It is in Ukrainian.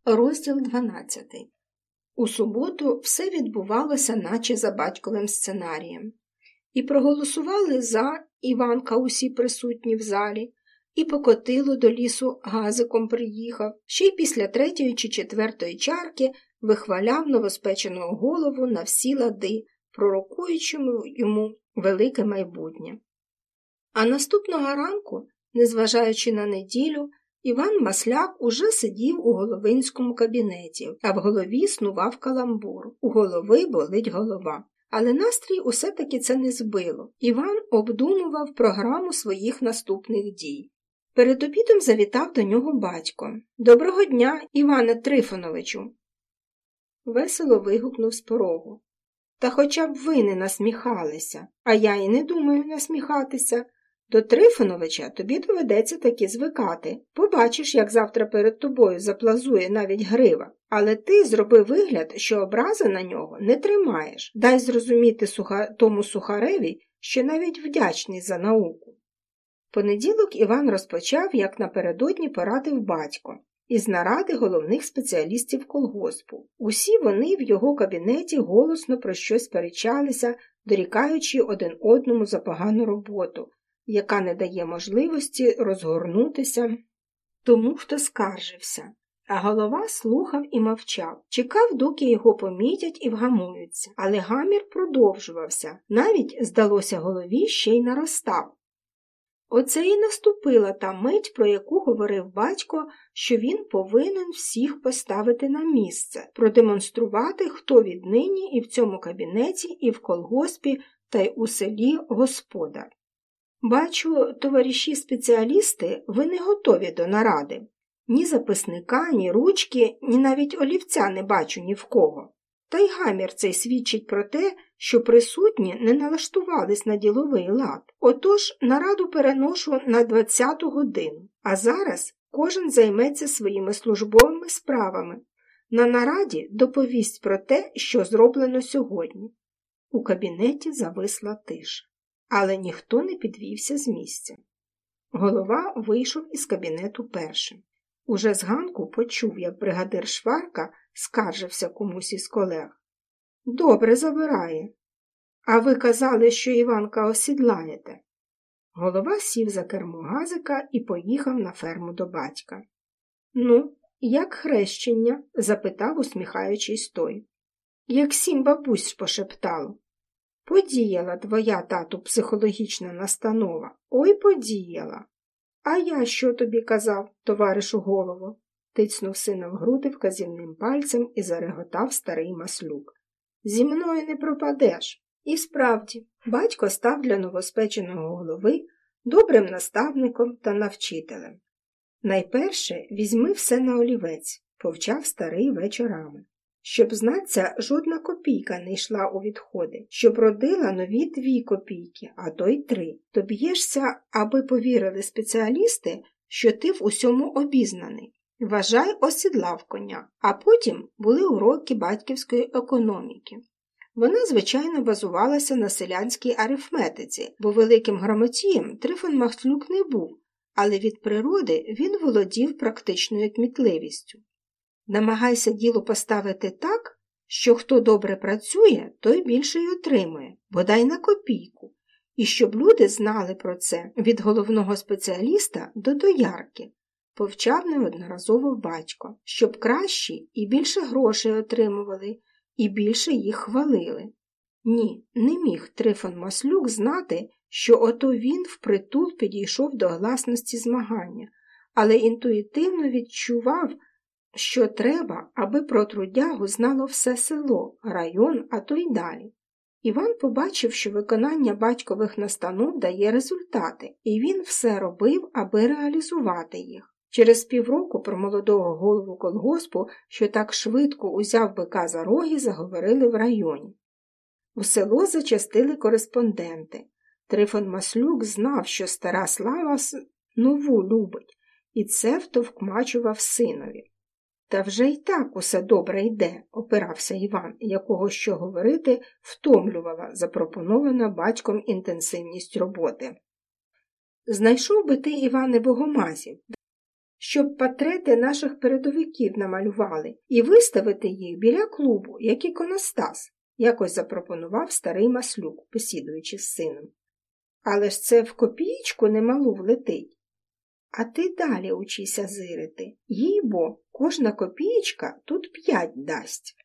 Розділ 12. У суботу все відбувалося наче за батьковим сценарієм. І проголосували за Іванка усі присутні в залі, і Покотило до лісу газиком приїхав, ще й після 3-ї чи 4-ї чарки вихваляв новоспеченого голову на всі лади, пророкуючи йому велике майбутнє. А наступного ранку, незважаючи на неділю, Іван Масляк уже сидів у головинському кабінеті, а в голові снував каламбур. У голови болить голова. Але настрій усе-таки це не збило. Іван обдумував програму своїх наступних дій. Перед обідом завітав до нього батько. «Доброго дня, Іване Трифоновичу!» Весело вигукнув з порогу. «Та хоча б ви не насміхалися, а я і не думаю насміхатися. До Трифоновича тобі доведеться таки звикати. Побачиш, як завтра перед тобою заплазує навіть грива. Але ти зроби вигляд, що образи на нього не тримаєш. Дай зрозуміти тому сухареві, що навіть вдячний за науку». Понеділок Іван розпочав, як напередодні порадив батько, із наради головних спеціалістів колгоспу. Усі вони в його кабінеті голосно про щось сперечалися, дорікаючи один одному за погану роботу, яка не дає можливості розгорнутися тому, хто скаржився. А голова слухав і мовчав, чекав, доки його помітять і вгамуються. Але гамір продовжувався, навіть, здалося голові, ще й наростав. Оце і наступила та мить, про яку говорив батько, що він повинен всіх поставити на місце, продемонструвати, хто віднині і в цьому кабінеті, і в колгоспі, та й у селі господар. «Бачу, товариші-спеціалісти, ви не готові до наради. Ні записника, ні ручки, ні навіть олівця не бачу ні в кого. Та й гамір цей свідчить про те, що присутні не налаштувались на діловий лад. Отож, нараду переношу на 20-ту годину. А зараз кожен займеться своїми службовими справами. На нараді доповість про те, що зроблено сьогодні». У кабінеті зависла тиша. Але ніхто не підвівся з місця. Голова вийшов із кабінету першим. Уже зганку почув, як бригадир Шварка скаржився комусь із колег. «Добре забирає. А ви казали, що Іванка осідлаєте». Голова сів за кермо газика і поїхав на ферму до батька. «Ну, як хрещення?» – запитав, усміхаючись той. «Як 7 бабусь пошептало». «Подіяла твоя, тату, психологічна настанова. Ой, подіяла. А я що тобі казав, товаришу голово?» Тицнув сина в груди вказівним пальцем і зареготав старий Маслюк. «Зі мною не пропадеш». І справді, батько став для новоспеченого голови добрим наставником та навчителем. «Найперше візьми все на олівець», – повчав старий вечорами. «Щоб, знаться, жодна копійка не йшла у відходи, щоб родила нові 2 копійки, а то й 3. То б'єшся, аби повірили спеціалісти, що ти в усьому обізнаний. Вважай, осідлав коня». А потім були уроки батьківської економіки. Вона, звичайно, базувалася на селянській арифметиці, бо великим грамотієм Трифон Маслюк не був, але від природи він володів практичною кмітливістю. Намагайся діло поставити так, що хто добре працює, той більше й отримує, бодай на копійку. І щоб люди знали про це від головного спеціаліста до доярки, повчав неодноразово батько, щоб кращі і більше грошей отримували, і більше їх хвалили. Ні, не міг Трифон Маслюк знати, що ото він впритул підійшов до гласності змагання, але інтуїтивно відчував, що треба, аби про трудягу знало все село, район, а то й далі. Іван побачив, що виконання батькових настанов дає результати, і він все робив, аби реалізувати їх. Через півроку про молодого голову колгоспу, що так швидко узяв бика за роги, заговорили в районі. У село зачастили кореспонденти. Трифон Маслюк знав, що стара слава нову любить, і це втовкмачував синові. «Та вже й так усе добре йде», – опирався Іван, якого, що говорити, втомлювала запропонована батьком інтенсивність роботи. «Знайшов би ти, Іване, богомазів, щоб портрети наших передовиків намалювали, і виставити їх біля клубу, як іконостас, якось запропонував старий Маслюк, бесідуючи з сином. Але ж це в копієчку немалу влетить. А ти далі учися зирити. Їй-бо, кожна копієчка тут 5 дасть.